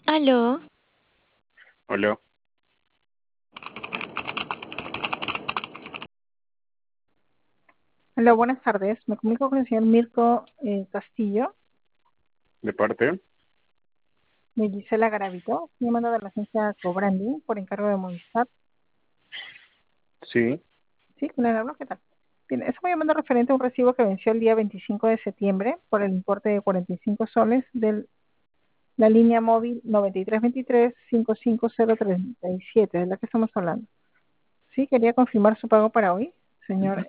Aló, Hola, Hola, buenas tardes. Me comunico con el señor Mirko Castillo, de parte, de Gisela Garavito. Estoy llamando de la agencia Cobrandi por encargo de Movistar. sí, Sí, con el hablo, ¿qué tal? Bien, estoy llamando referente a un recibo que venció el día 25 de septiembre por el importe de 45 soles de la línea móvil 9323-55037, de la que estamos hablando. Sí, quería confirmar su pago para hoy, señor.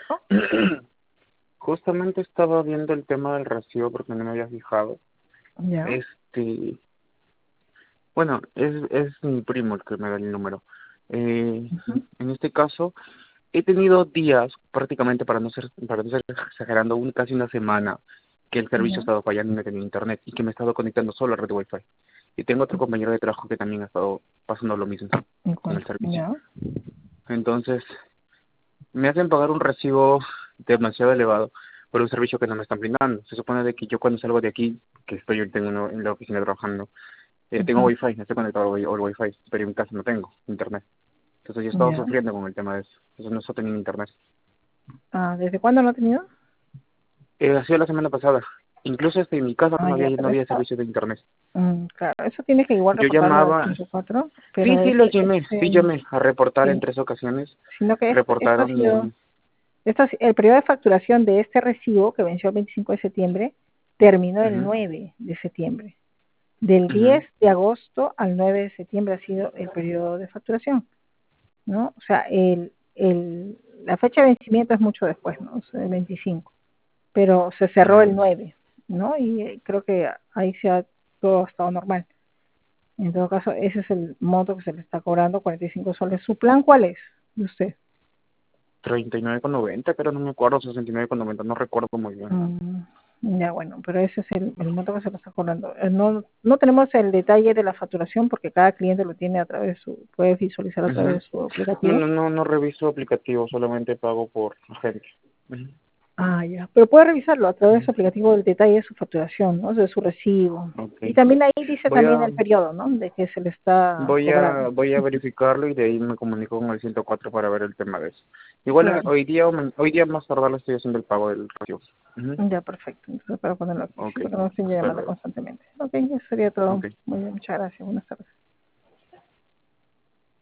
justamente estaba viendo el tema del recibo porque no me había fijado. Ya. Este, bueno, es mi primo el que me da el número. Ujú. En este caso, he tenido días, prácticamente para no ser exagerando, casi una semana, que el servicio ha Ya. estado fallando y no tenía internet y que me he estado conectando solo a red Wi-Fi. Y tengo otro compañero de trabajo que también ha estado pasando lo mismo con Igual. el servicio. Ya. Entonces, me hacen pagar un recibo demasiado elevado por un servicio que no me están brindando. Se supone de que yo cuando salgo de aquí, que estoy ahorita en la oficina trabajando, tengo Ujú. wifi, estoy conectado al wifi, pero en mi casa no tengo internet. Entonces yo he estado Ya. sufriendo con el tema de eso. Entonces no estoy teniendo internet. Ah, ¿desde cuándo lo ha tenido? Ha sido la semana pasada. Incluso en mi casa Ah, ya, no pero había esto, servicio de internet. Claro, eso tiene que igual Yo reportarlo al llamaba, 104, sí, pero sí, sí este, llamé a reportar en sí, 3 ocasiones. sino que esto ha Reportaron sido, y... el periodo de facturación de este recibo que venció el 25 de septiembre terminó el Ujú, 9 de septiembre. Del ujú, 10 de agosto al 9 de septiembre ha sido el periodo de facturación, ¿no? O sea, la fecha de vencimiento es mucho después, ¿no? O sea, el 25, pero se cerró el mm. 9, ¿no? Y creo que ahí se ha todo estado normal. En todo caso, ese es el monto que se le está cobrando, 45 soles. ¿Su plan cuál es de usted? 39,90, pero no me acuerdo, 69,90, no recuerdo muy bien. Mm, ya, bueno, pero ese es el monto que se le está cobrando. No tenemos el detalle de la facturación porque cada cliente lo tiene a través de puede visualizar a través Ujú. de su No, aplicativo. no, no, no reviso aplicativo, solamente pago por agente. Ujú, Ah, ya. Pero puede revisarlo a través de ujú. su aplicativo el detalle de su facturación, ¿no? De su recibo. Y Okay. también ahí dice Voy también a, el periodo, ¿no? De que se le está cobrando. voy a verificarlo y de ahí me comunico con el 104 para ver el tema de eso. Igual Claro. hoy día más tardar le estoy haciendo el pago del recibo. Ujú. Ya, perfecto. Entonces, para ponerlo aquí, sí, Okay, porque no estoy llamando perfecto. constantemente. Ok, eso sería todo. Okay. Muy bien, muchas gracias. Buenas tardes.